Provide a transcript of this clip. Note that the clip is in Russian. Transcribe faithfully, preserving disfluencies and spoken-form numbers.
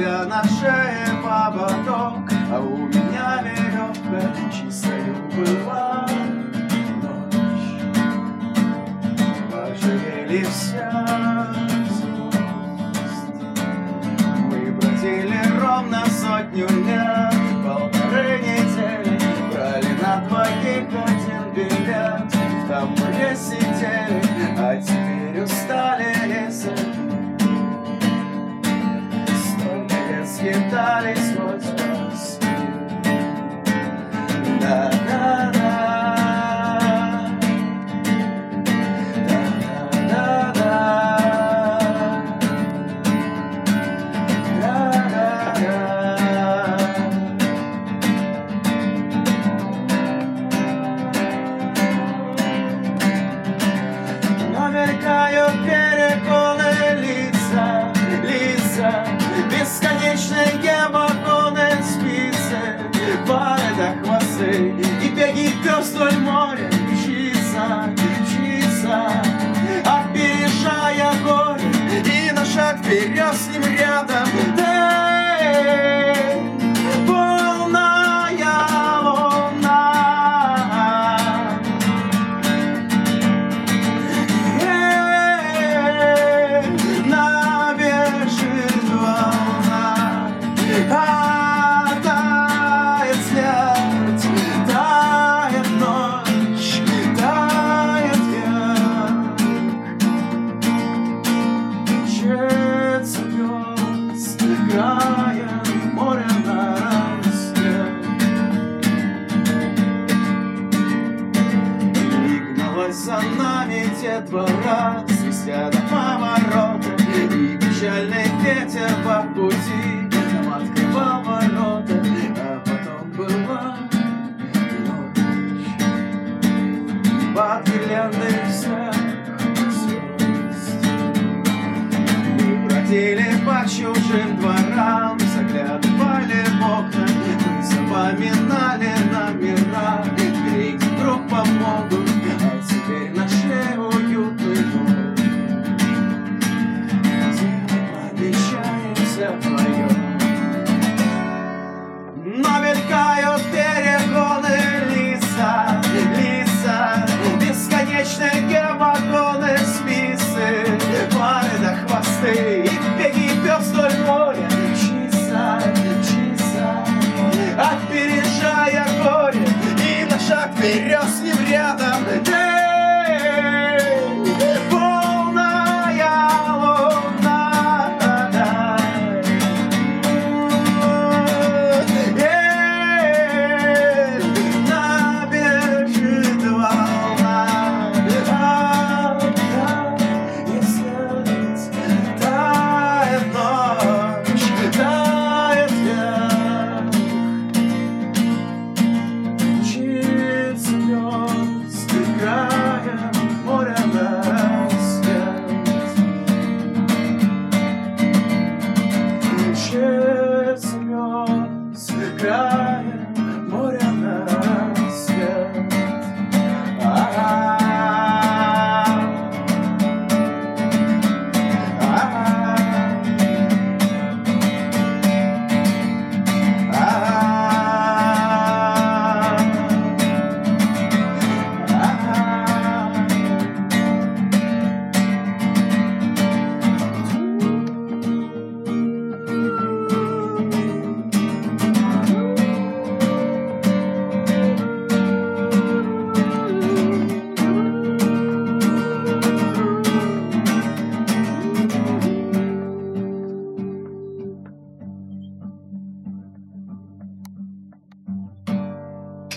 тебя на шее поводок, а у меня веревка чистою была. Ночь пожалелись звезд. Мы бродили ровно сотню лет, полторы недели брали на двоих один билет. В тамбуре сидели, а теперь устали резать. Скитались хоть раз. Да-да-да, да-да-да, да-да-да. Намелькают переконы лица, лица. Бесконечные вагоны, спицы, пары до хвосты, и беги пес вдоль моря, мчится, мчится, опережая горе, и на шаг вперед с ним рядом. Ты, полная луна, эй, набежит волна. А тает смерть, тает ночь, тает век. Мчится пес краем моря на рассвет. И гналась за нами детвора, свистя до поворота, и печальный ветер по пути нам открывал ворота, а потом была ночь под гирляндой всех звезд. Мы бродили по чужим дворам, заглядывали в окна, мы запоминали номера, береги вдруг помогут, а теперь нашли уютный дом, где мы обещаемся вдвоем. Но мелькают перегоны, лица, лица, бесконечные вагоны, спицы, пары до хвосты, и беги пес вдоль моря, мчится, мчится, опережая горе, и на шаг вперед с ним рядом. Ты, полная луна, эй, набежит волна. А тает смерть, тает ночь, тает век. Мчится пес краем моря на рассвет. Мчится